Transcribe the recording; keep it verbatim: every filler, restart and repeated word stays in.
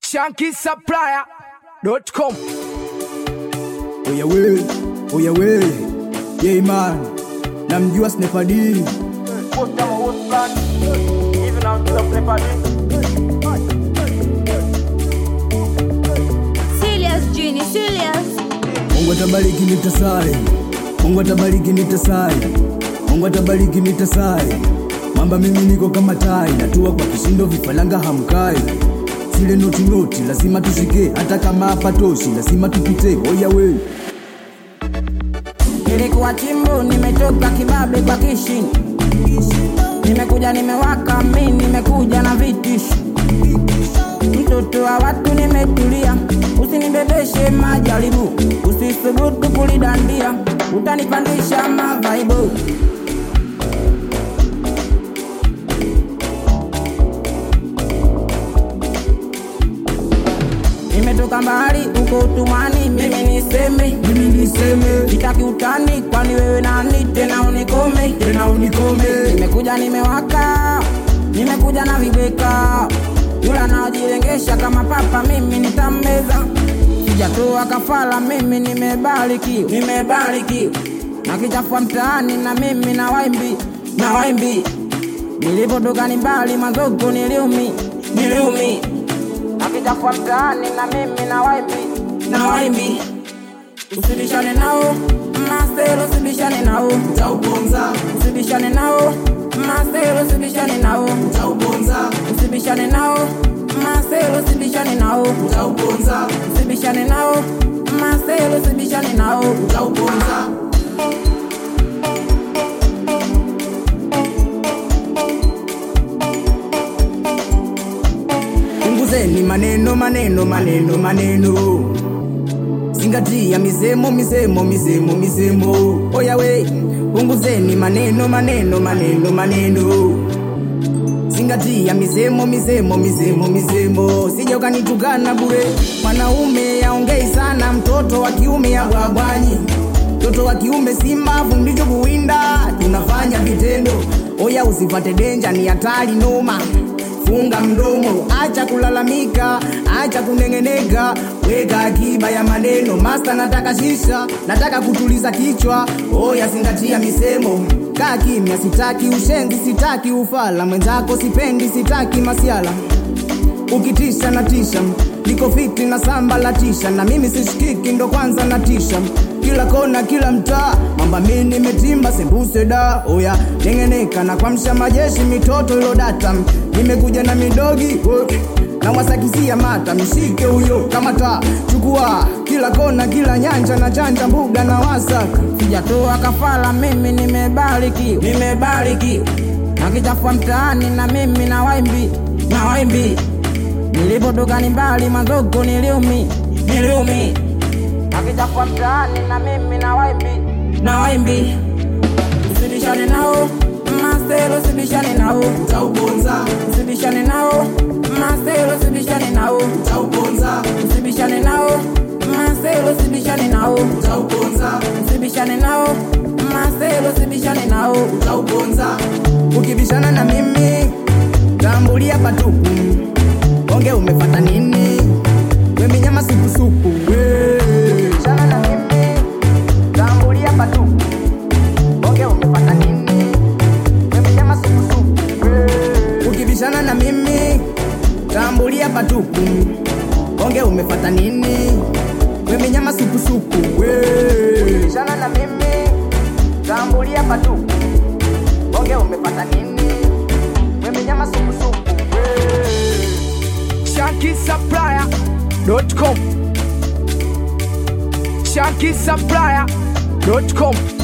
Shanky Supplier dot com. Oya we, oya we, yeah man, namjua Sniper D. Post them a host plan, even out to the Sniper D. Serious Genie, serious. Mungu atabariki nitasali, Mungu atabariki nitasali, Mungu atabariki nitasali. Mamba mimi niko kama tai, natua kwa kishindo vifalanga hamkai. Zile noti noti lazima tushike, hata kama hapa toshi lazima tupite. Oya we, nilikuwa chimbo nimetoka kibabe kwa kishi, nimekuja nimewaka mimi, nimekuja na vitishi. Mtoto wa watu nimetulia, usinibebeshe majaribu, usisubutu kulidandia, utanipandisha mavaibu. Nimetoka mbali uko utumani, mimi niseme, mimi niseme, nitaki utani, kwani wewe nani tena unikome, tena unikome. Nimekuja nimewaka, nimekuja na vibeka, yula najilengesha kama papa, mimi nitameza. Sijatoa kafala, mimi nimebariki, nimebariki. Na kichafua mtaani na mimi na waimbi, na waimbi. Nilipotoka ni mbali mazoko niliumi, niliumi. Akichafua mtaani na mimi na waimbi, na waimbi. Usibishane nao, maselo usibishane nao, Utauponza. usibishane nao, maselo usibishane nao, Utauponza. usibishane nao, maselo usibishane nao, Utauponza. usibishane nao, maselo usibishane nao, Utauponza. Punguzeni maneno maneno maneno maneno, zingatia misemo misemo misemo misemo. Oya we, punguzeni maneno maneno maneno maneno, zingatia misemo misemo misemo misemo. Sije ukanitukana bure, mwanaume yaongei sana, mtoto wa kiume ya bwabwanyi. Mtoto wa kiume simbavu ndicho kuwinda, tunafanya vitendo. Oya usipate denja, ni hatari noma. Funga mdomo, acha kulalamika, acha kunengeneka, weka akiba ya maneno. Master nataka shisha, nataka kutuliza kichwa. Oya zingatia misemo, kaa kimya, sitaki ushenzi, sitaki ufala. Mwenzako sipendi, sitaki masiala. Ukitisha na tisha, niko fiti na samba la tisha, na mimi sishikiki ndo kwanza na tisha. Kila kona kila mtaa, mamba mimi nimetimba sembuse da. Oya nengeneka na kwamsha majeshi, mitoto ilo data. Nimekuja na midogi, oh, na wasakisia mata, mshike huyo kama taa. Chukua kila kona kila nyanja, na chanja mbuga na wasaka. Sijatoa kafala, mimi nimebariki, nimebariki. Na kichafua mtaani na mimi na waimbi, na waimbi. Nilipotoka ni mbali mazoko niliumi, niliumi. Na kichafua mtaani na mimi na waimbi, na waimbi. Usibishane nao, maselo usibishane nao, Utauponza. usibishane nao, maselo usibishane nao, Utauponza. usibishane nao, maselo usibishane nao, Utauponza. usibishane nao, maselo usibishane nao, Utauponza. Ukibishana na mimi, tambulia patupu. Onge umefata nini? Wemi nyama supu supu. Ukibishana na mimi, tambulia patupu. Onge umefata nini? Wemi nyama supu supu. Ukibishana na mimi, tambulia patupu. Onge umefata nini? Wemi nyama supu supu. Ukibishana na mimi, tambulia patupu. Onge umepata nini? Wewe nyama supu supu. Shanky Supplier dot com. Shanky Supplier dot com.